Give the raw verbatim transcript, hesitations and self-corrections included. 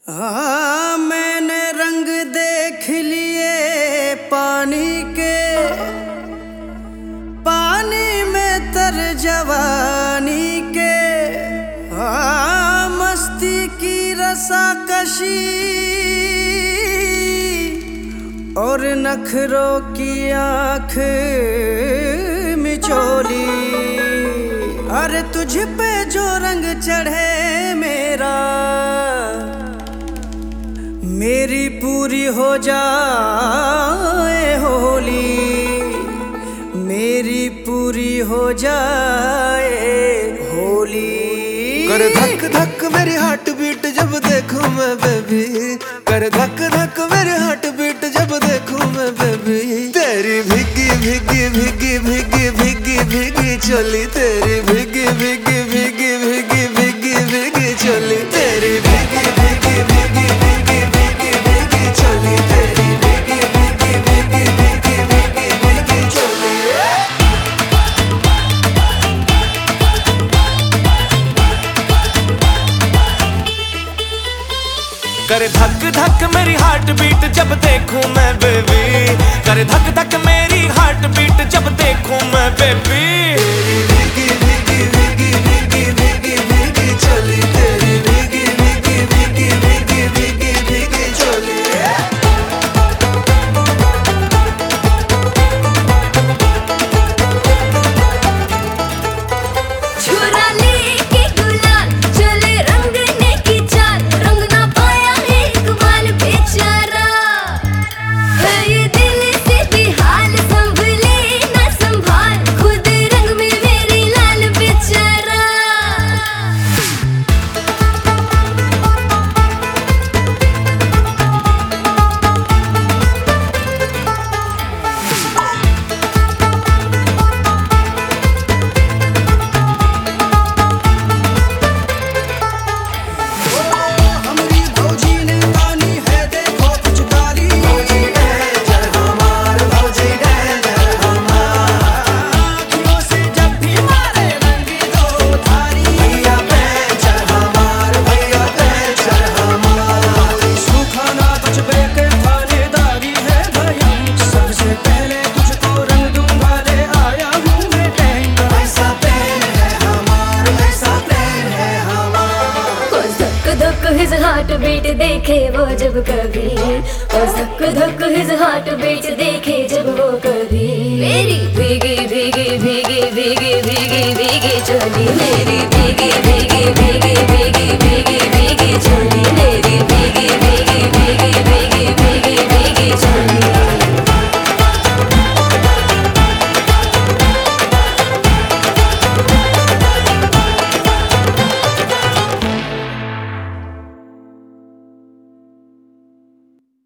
हाँ, मैंने रंग देख लिए पानी के, पानी में तर जवानी के। हाँ, मस्ती की रसाकशी और नखरों की आँख मिचोली। अरे तुझ पे जो रंग चढ़े मेरा, मेरी पूरी हो जाए होली, मेरी पूरी हो जाए होली। कर धक धक मेरी हार्ट बीट जब देखूं मैं बेबी, कर धक धक मेरी हार्ट बीट जब देखूं मैं बेबी। तेरी भीगी भीगी भीगी भीगी भीगी भीगी चोली, तेरी भीगी भीगी भीगी भीगी भीगी भीगी चोली, तेरी भीगी भीगी भीगी भीगी भीगी भीगी चोली, तेरी भीगी भीगी भीगी भीगी भीगी भीगी चोली। कर धक धक मेरी हार्ट बीट जब देखूं मैं बेबी, कर धक धक मेरी हार्ट बीट जब देखूं मैं बेबी। भीगी भीगी भीगी भीगी भीगी भीगी चोली, तेरी भीगी भीगी भीगी भीगी भीगी भीगी चोली। छुरा लेके गुलाल चले रंगने की चाल, रंग ना पाया है इकबाल बेचारा। है ये दिल से बेहाल, संभले ना संभाल, खुद रंग में मेरी लाल बेचारा। हमारी भौजी ने पानी है देखो पिचकारी, भौजी डेंजर हमार, भौजी डेंजर हमार। आँखों से जब भी मारे रंगी दो धारी। भैया डेंजर हमार, भैया डेंजर हमार। सूखा ना बचबे के थानेदारी है भैया, सबसे पहले तुझको रंग दूंगा, ले आया हूँ मैं टैंकर। ऐसा प्रेम है हमार, ऐसा प्रेम है हमार। ओ धक धक हिज हार्ट बीट देखे वो जब कभी, ओ धक धक हिज हार्ट बीट देखे जब वो कभी। मेरी भीगी भीगी भीगी भीगी भीगी भीगी चोली, मेरी भीगी भीगी भीगी भीगी भीगी